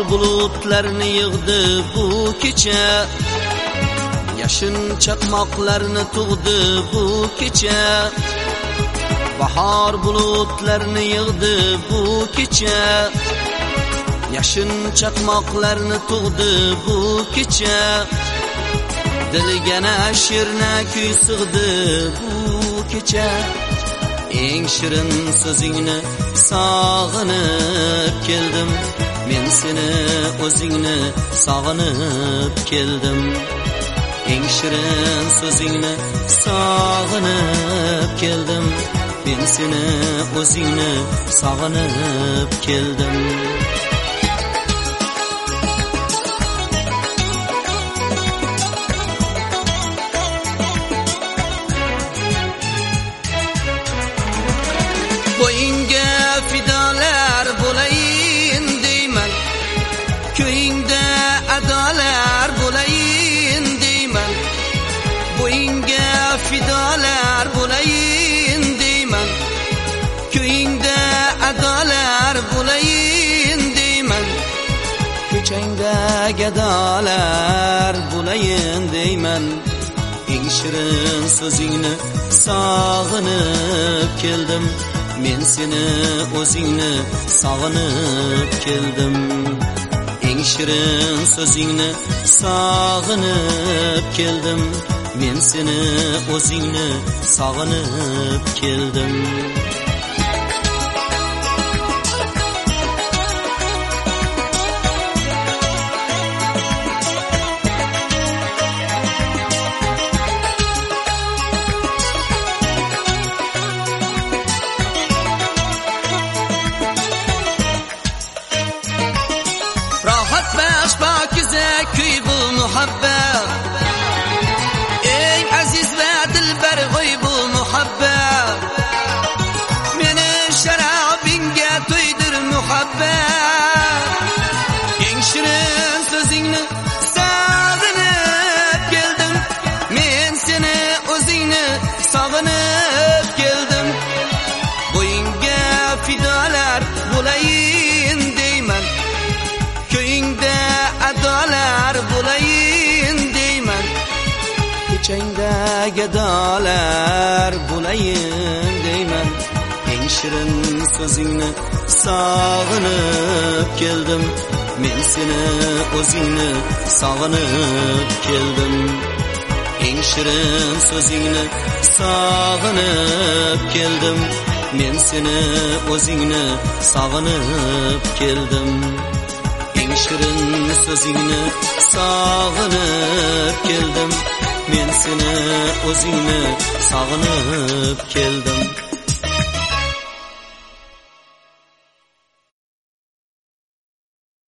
bulutlarni yig'di bu kecha, yashin chaqmoqlarni tug'di bu kecha. Bahor bulutlarni yig'di bu kecha, yashin chaqmoqlarni tug'di bu kecha. Dilgana shirna kuy sig'di bu kecha. Eng shirin so'zingni sog'inib keldim, men seni o'zingni sog'inib keldim. Eng shirin so'zingni sog'inib keldim, men seni o'zingni sog'inib keldim. Bo'yinga fidolar bo'layin deyman, ko'yingda adolar bo'layin deyman. Bo'yinga fidolar bo'layin deyman, ko'yingda adolar bo'layin deyman. Ko'changda gadolar bo'layin deyman. Eng shirin so'zingni sog'inib keldim, men seni o'zingni sog'inib keldim. Eng shirin so'zingni sog'inib keldim, men seni o'zingni sog'inib keldim. Rahat baş pakize kuy bu muhabbet, eng aziz ve dilber goy bu muhabbet. Meni şarabinge to'ydir muhabbet. Eng shirin so'zingni sog'inib keldim, men seni o'zingni sog'inib keldim. Bo'yinga fidolar bo'layin deyman, ko'yingda adolar bo'layin deyman. Ko'changda gadolar bo'layin deyman. Eng shirin so'zingni sog'inib keldim, men seni o'zingni sog'inib keldim. Eng shirin so'zingni sog'inib keldim, men seni o'zingni sog'inib keldim. Eng shirin so'zingni sog'inib keldim, men seni o'zingni sog'inib keldim.